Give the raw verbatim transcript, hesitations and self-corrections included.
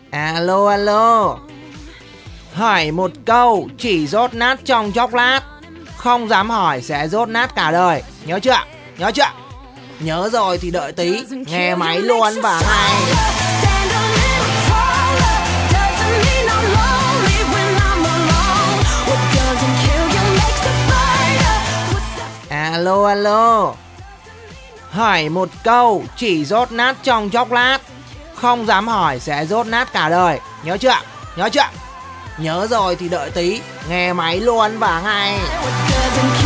Alo alo. Hỏi một câu chỉ dốt nát trong chốc lát, không dám hỏi sẽ dốt nát cả đời. Nhớ chưa? Nhớ chưa? Nhớ rồi thì đợi tí, nghe máy luôn và hay. Alo alo. Hỏi một câu chỉ dốt nát trong chốc lát, không dám hỏi sẽ dốt nát cả đời. Nhớ chưa? Nhớ chưa? Nhớ rồi thì đợi tí, nghe máy luôn và ngay.